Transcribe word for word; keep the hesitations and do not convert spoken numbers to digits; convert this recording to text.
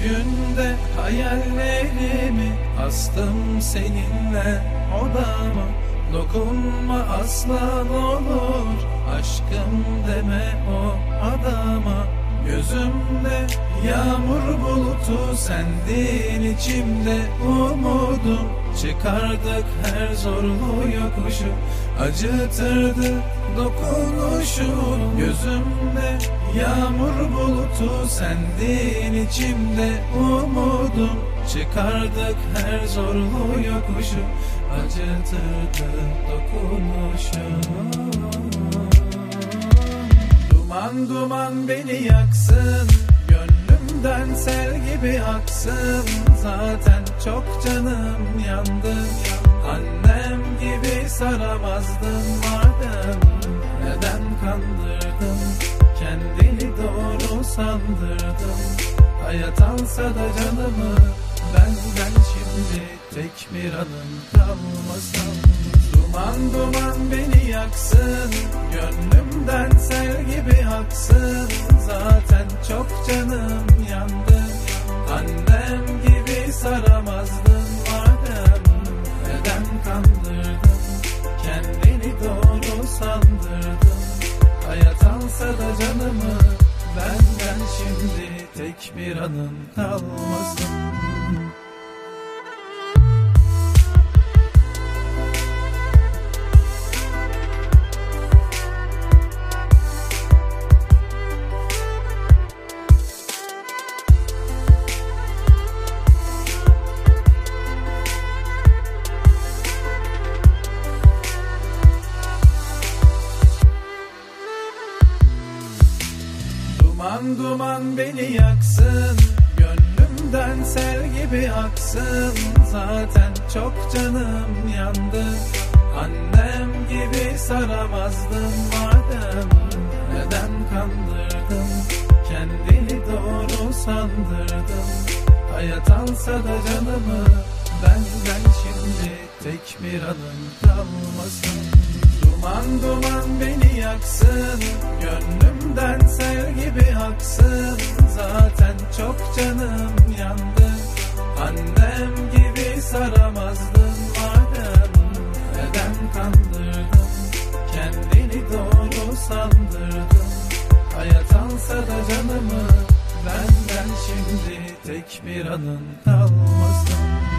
günde hayallerimi astım seninle odama. Dokunma asla olur, aşkım deme o adama. Gözümde yağmur bulutu, sendin içimde umudum. Çıkardık her zorlu yokuşu, acıtırdı dokunuşun. Gözümde yağmur bulutu, sendin içimde umudum. Çıkardık her zorlu yokuşu, acıtırdı dokunuşun. Duman duman beni yaksın, gönlümden sel gibi aksın. Zaten çok canım yandı, annem gibi saramazdın madem. Neden kandırdın, kendini doğru sandırdın. Hayat alsa da canımı benden, şimdi tek bir anım kalmasın. Duman duman beni yaksın, gönlümden sel gibi aksın. Zaten çok canım yandı, annem gibi saramazdın madem. Neden kandırdın, kendini doğru sandırdın. Hayat alsa da canımı benden, şimdi tek bir anım kalmasın. Duman duman beni yaksın, gönlümden sel gibi aksın. Zaten çok canım yandı, annem gibi saramazdın madem. Neden kandırdın, kendini doğru sandırdın. Hayat alsa da canımı benden, şimdi tek bir anım kalmasın. Duman duman beni yaksın, gönlümden sel gibi aksın. Zaten çok canım yandı, annem gibi saramazdın madem. Neden kandırdın, kendini doğru sandırdın. Hayat alsa da canımı benden, şimdi tek bir anım kalmasın.